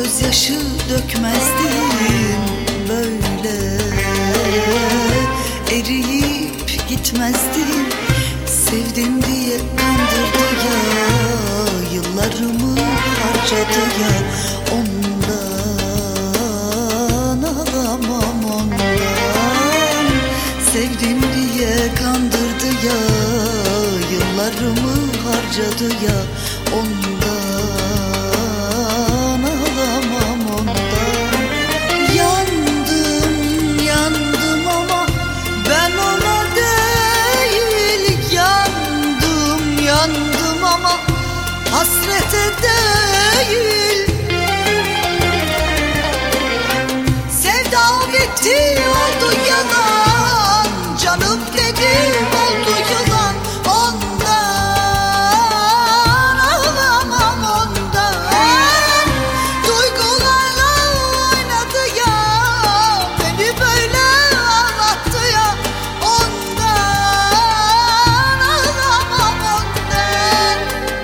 gözyaşı dökmezdim böyle, eriyip gitmezdim. Sevdim diye kandırdı ya, yıllarımı harcadı ya. Ondan alamam, ondan. Sevdim diye kandırdı ya, yıllarımı harcadı ya. Ondan alamam, ondan. Yandım, yandım ama ben ona değil. Yandım, yandım ama hasrete değil. Sevda bitti, oldu yalan. Canım dedim, oldu yalan. Ondan alamam, ondan. Duygularla oynadı ya, beni böyle ağlattı ya. Ondan alamam, ondan.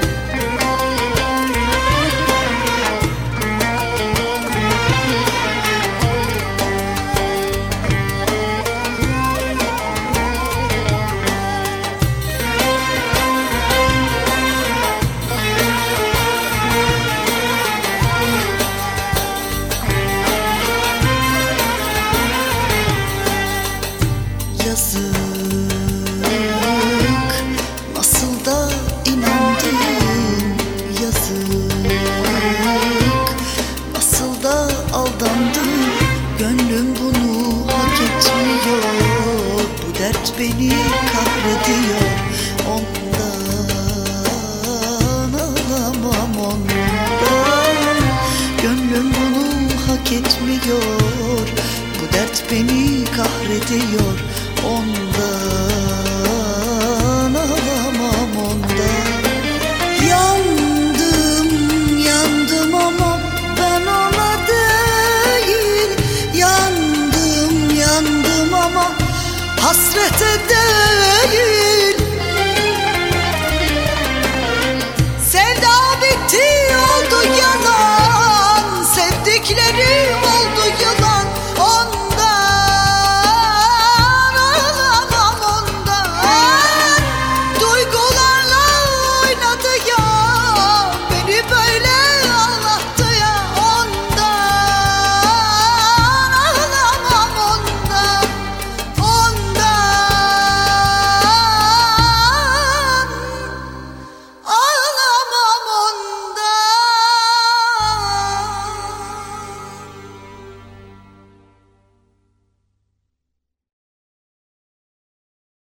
Yazık, nasıl da inandım. Yazık, nasıl da aldandım. Gönlüm bunu hak etmiyor. Bu dert beni kahrediyor. Ondan alamam, ondan. Gönlüm bunu hak etmiyor. Bu dert beni kahrediyor. Ondan alamam, ondan. Yandım, yandım ama ben ona değil. Yandım, yandım ama hasrete değil.